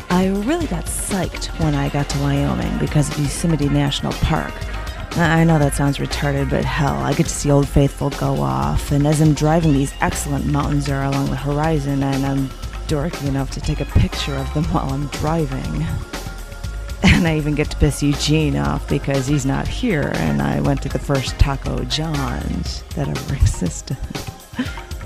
I really got psyched when I got to Wyoming because of Yosemite National Park. I know that sounds retarded, but hell, I get to see Old Faithful go off, and as I'm driving, these excellent mountains are along the horizon, and I'm dorky enough to take a picture of them while I'm driving. And I even get to piss Eugene off because he's not here, and I went to the first Taco John's that ever existed.